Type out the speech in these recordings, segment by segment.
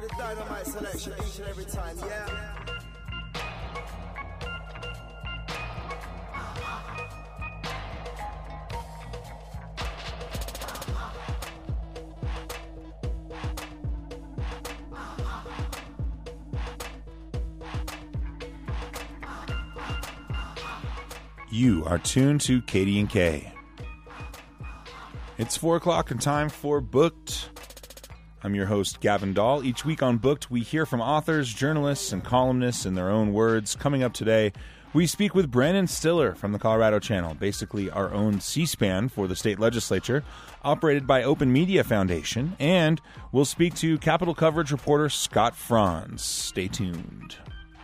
with the dynamite selection each and every time, yeah? You are tuned to KD&K. It's 4 o'clock and time for Booked. I'm your host, Gavin Dahl. Each week on Booked, we hear from authors, journalists, and columnists in their own words. Coming up today, we speak with Brandon Stiller from the Colorado Channel, basically our own C-SPAN for the state legislature, operated by Open Media Foundation. And we'll speak to Capitol coverage reporter Scott Franz. Stay tuned.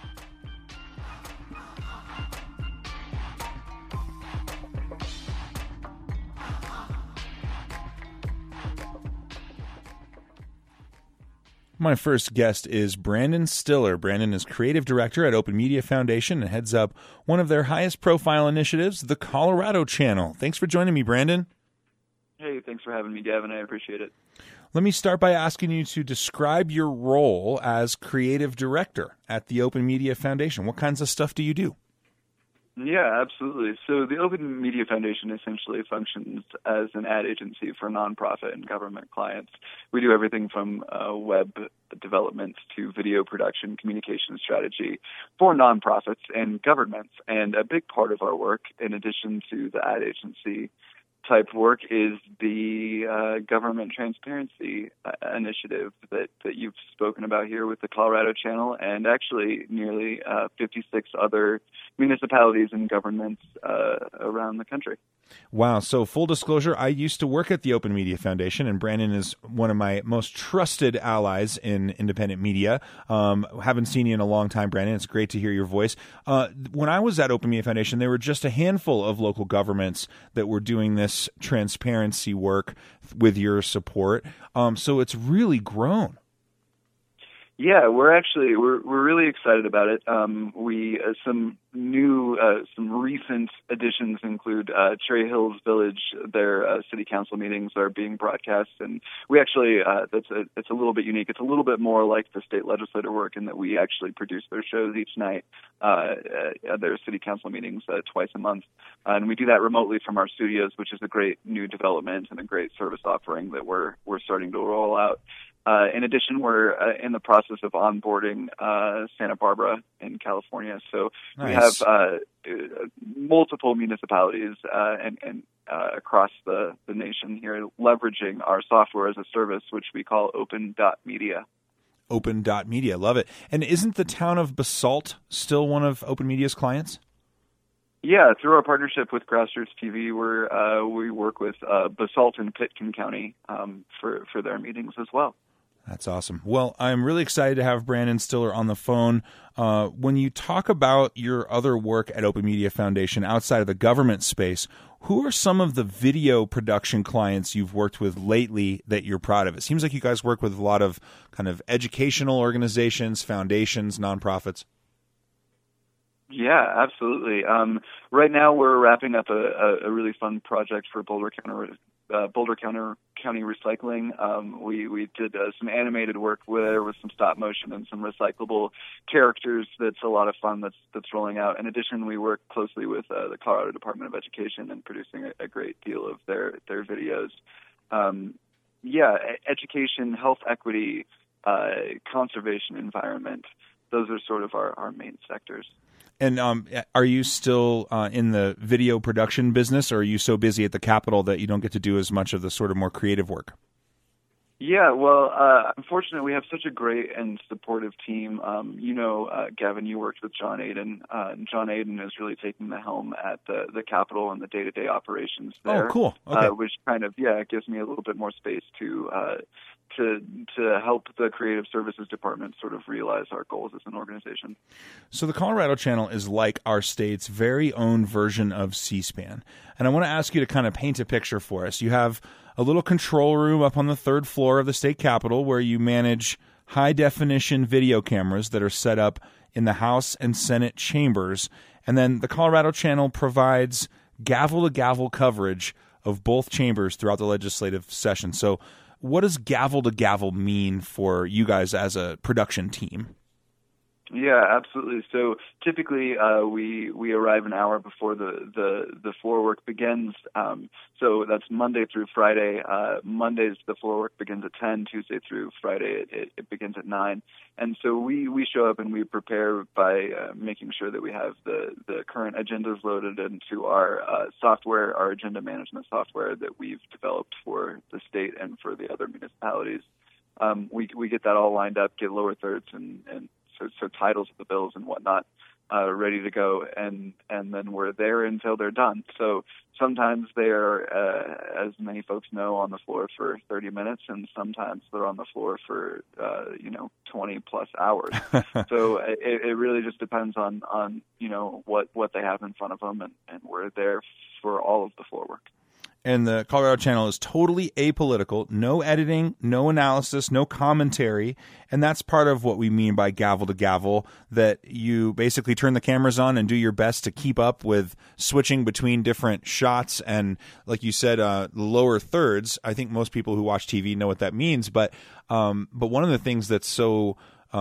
My first guest is Brandon Stiller. Brandon is creative director at Open Media Foundation and heads up one of their highest profile initiatives, the Colorado Channel. Thanks for joining me, Brandon. Hey, thanks for having me, Gavin. I appreciate it. Let me start by asking you to describe your role as creative director at the Open Media Foundation. What kinds of stuff do you do? Yeah, absolutely. So the Open Media Foundation essentially functions as an ad agency for nonprofit and government clients. We do everything from web development to video production, communication strategy for nonprofits and governments. And a big part of our work, in addition to the ad agency type work, is the government transparency initiative that you've spoken about here with the Colorado Channel, and actually nearly 56 other municipalities and governments around the country. Wow. So full disclosure, I used to work at the Open Media Foundation, and Brandon is one of my most trusted allies in independent media. Haven't seen you in a long time, Brandon. It's great to hear your voice. When I was at Open Media Foundation, there were just a handful of local governments that were doing this transparency work with your support. So it's really grown. Yeah, we're really excited about it. Some recent additions include Cherry Hills Village. Their city council meetings are being broadcast, and we actually it's a little bit unique. It's a little bit more like the state legislator work in that we actually produce their shows each night, their city council meetings twice a month, and we do that remotely from our studios, which is a great new development and a great service offering that we're starting to roll out. In addition, we're in the process of onboarding Santa Barbara in California. So nice. We have multiple municipalities and across the nation here leveraging our software as a service, which we call Open.media. Open.media. Love it. And isn't the town of Basalt still one of Open Media's clients? Yeah, through our partnership with Grassroots TV, we work with Basalt and Pitkin County for their meetings as well. That's awesome. Well, I'm really excited to have Brandon Stiller on the phone. When you talk about your other work at Open Media Foundation outside of the government space, who are some of the video production clients you've worked with lately that you're proud of? It seems like you guys work with a lot of kind of educational organizations, foundations, nonprofits. Yeah, absolutely. Right now, we're wrapping up a really fun project for Boulder County Recycling. We did some animated work there with some stop motion and some recyclable characters. That's a lot of fun. That's rolling out. In addition, we work closely with the Colorado Department of Education and producing a great deal of their videos. Education, health equity, conservation, environment. Those are sort of our main sectors. And are you still in the video production business, or are you so busy at the Capitol that you don't get to do as much of the sort of more creative work? Yeah, well, unfortunately, we have such a great and supportive team. Gavin, you worked with John Aiden. John Aiden is really taking the helm at the Capitol and the day-to-day operations there. Oh, cool. Okay. Which kind of, gives me a little bit more space to help the Creative Services Department sort of realize our goals as an organization. So the Colorado Channel is like our state's very own version of C-SPAN. And I want to ask you to kind of paint a picture for us. You have a little control room up on the third floor of the state capitol where you manage high-definition video cameras that are set up in the House and Senate chambers. And then the Colorado Channel provides gavel-to-gavel coverage of both chambers throughout the legislative session. So what does gavel to gavel mean for you guys as a production team? Yeah, absolutely. So typically, we arrive an hour before the floor work begins. So that's Monday through Friday. Mondays the floor work begins at 10. Tuesday through Friday it begins at 9. And so we show up and we prepare by making sure that we have the current agendas loaded into our software, our agenda management software that we've developed for the state and for the other municipalities. We get that all lined up, get lower thirds and so titles of the bills and whatnot ready to go, and then we're there until they're done. So sometimes they're, as many folks know, on the floor for 30 minutes, and sometimes they're on the floor for 20 plus hours. So it really just depends on what they have in front of them, and we're there for all of the floor work. And the Colorado Channel is totally apolitical, no editing, no analysis, no commentary. And that's part of what we mean by gavel to gavel, that you basically turn the cameras on and do your best to keep up with switching between different shots. And like you said, lower thirds, I think most people who watch TV know what that means. But one of the things that's so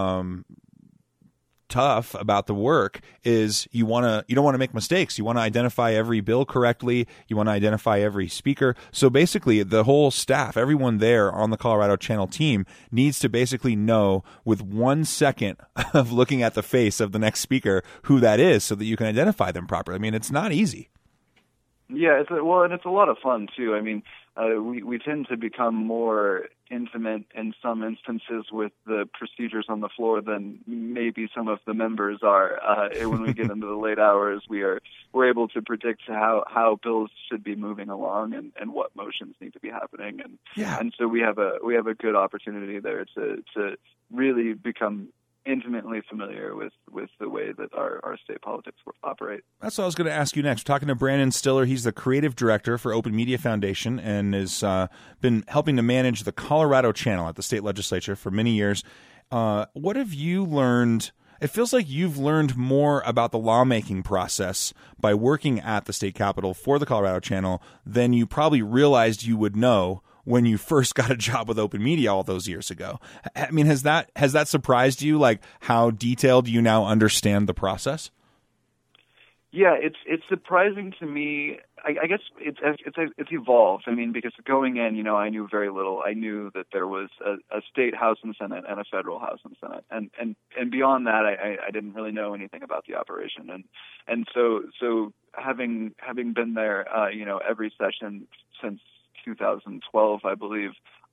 tough about the work is you don't want to make mistakes. You want to identify every bill correctly. You want to identify every speaker. So basically the whole staff, everyone there on the Colorado Channel team needs to basically know with 1 second of looking at the face of the next speaker who that is so that you can identify them properly. I mean, it's not easy. Yeah, and it's a lot of fun too. I mean, we tend to become more intimate in some instances with the procedures on the floor than maybe some of the members are. When we get into the late hours, we're able to predict how bills should be moving along and what motions need to be happening, and so we have a good opportunity there to really become intimately familiar with the way that our state politics operate. That's what I was going to ask you next. We're talking to Brandon Stiller. He's the creative director for Open Media Foundation and has been helping to manage the Colorado Channel at the state legislature for many years. What have you learned? It feels like you've learned more about the lawmaking process by working at the state capitol for the Colorado Channel than you probably realized you would know when you first got a job with Open Media all those years ago. I mean, has that surprised you, like how detailed you now understand the process? Yeah, it's surprising to me. I guess it's evolved. I mean, because going in, I knew very little. I knew that there was a state House and Senate and a federal House and Senate, and beyond that, I didn't really know anything about the operation. And so having been there, every session since 2012, I believe,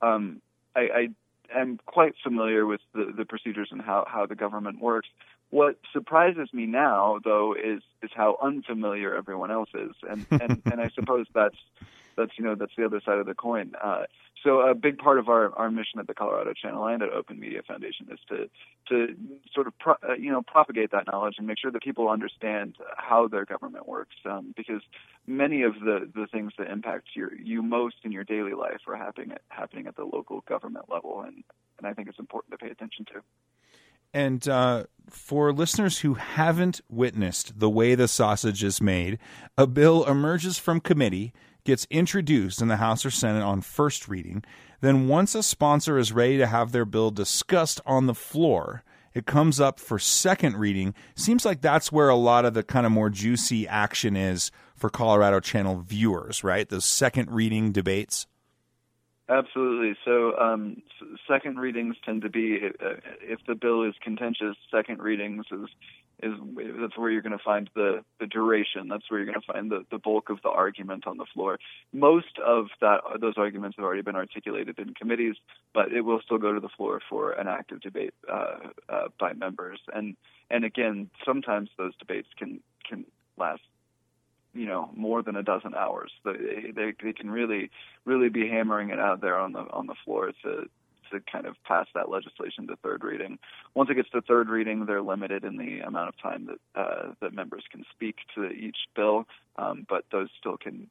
I am quite familiar with the procedures and how the government works. What surprises me now, though, is how unfamiliar everyone else is, and I suppose that's the other side of the coin. So a big part of our mission at the Colorado Channel and at Open Media Foundation is to sort of propagate that knowledge and make sure that people understand how their government works, because many of the things that impact you most in your daily life are happening at the local government level, and I think it's important to pay attention to. And for listeners who haven't witnessed the way the sausage is made, a bill emerges from committee, gets introduced in the House or Senate on first reading. Then once a sponsor is ready to have their bill discussed on the floor, it comes up for second reading. Seems like that's where a lot of the kind of more juicy action is for Colorado Channel viewers, right? Those second reading debates. Absolutely. So second readings tend to be, if the bill is contentious, second readings is that's where you're going to find the duration. That's where you're going to find the bulk of the argument on the floor. Most of those arguments have already been articulated in committees, but it will still go to the floor for an active debate by members. And again, sometimes those debates can last more than a dozen hours. They can really be hammering it out there on the floor to kind of pass that legislation to third reading. Once it gets to third reading, they're limited in the amount of time that members can speak to each bill, but those still can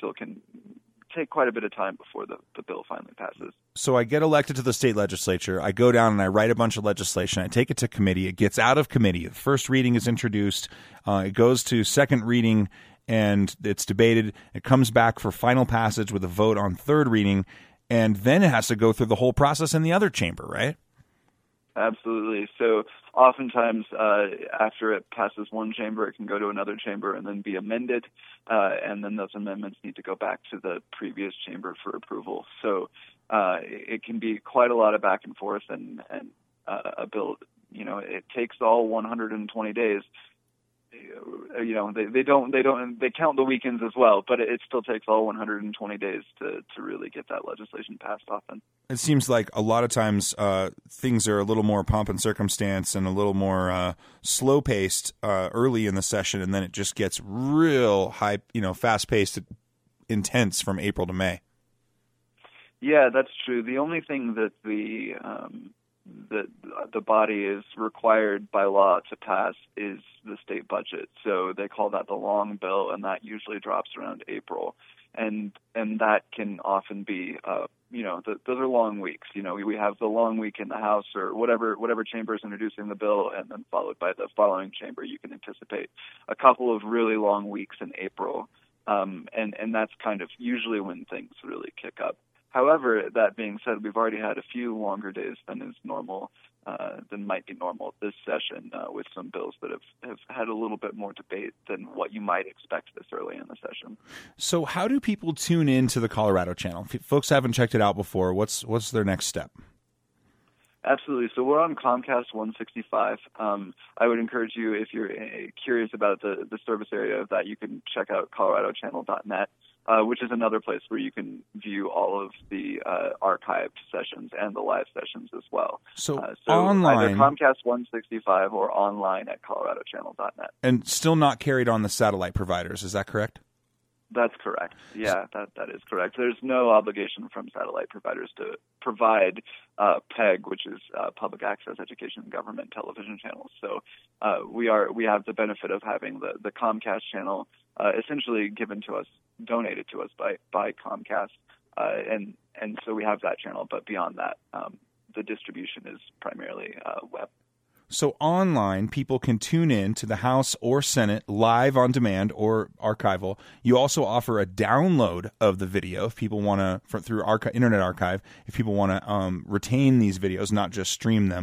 take quite a bit of time before the bill finally passes. So I get elected to the state legislature. I go down and I write a bunch of legislation. I take it to committee. It gets out of committee. The first reading is introduced. It goes to second reading, and it's debated. It comes back for final passage with a vote on third reading. and then it has to go through the whole process in the other chamber, right? Absolutely. So oftentimes after it passes one chamber, it can go to another chamber and then be amended, and then those amendments need to go back to the previous chamber for approval. So it can be quite a lot of back and forth, and a bill, it takes all 120 days. They count the weekends as well, but it still takes all 120 days to really get that legislation passed often. It seems like a lot of times things are a little more pomp and circumstance and a little more slow-paced early in the session, and then it just gets real high, fast-paced, intense from April to May. Yeah, that's true. The only thing that the body is required by law to pass is the state budget. So they call that the long bill, and that usually drops around April. And that can often be, those are long weeks. We have the long week in the House or whatever chamber is introducing the bill, and then followed by the following chamber. You can anticipate a couple of really long weeks in April, and that's kind of usually when things really kick up. However, that being said, we've already had a few longer days than is normal, than might be normal this session, with some bills that have had a little bit more debate than what you might expect this early in the session. So how do people tune in to the Colorado channel? If folks haven't checked it out before, what's their next step? Absolutely. So we're on Comcast 165. I would encourage you, if you're curious about the service area of that, you can check out coloradochannel.net. Which is another place where you can view all of the archived sessions and the live sessions as well. So online, either Comcast 165 or online at coloradochannel.net. And still not carried on the satellite providers, is that correct? That's correct. Yeah, that is correct. There's no obligation from satellite providers to provide PEG, which is Public Access Education and Government Television channels. So we have the benefit of having the Comcast channel essentially given to us, donated to us by Comcast, and so we have that channel. But beyond that, the distribution is primarily web. So online, people can tune in to the House or Senate live on demand or archival. You also offer a download of the video if people want to, through Internet Archive, if people want to retain these videos, not just stream them.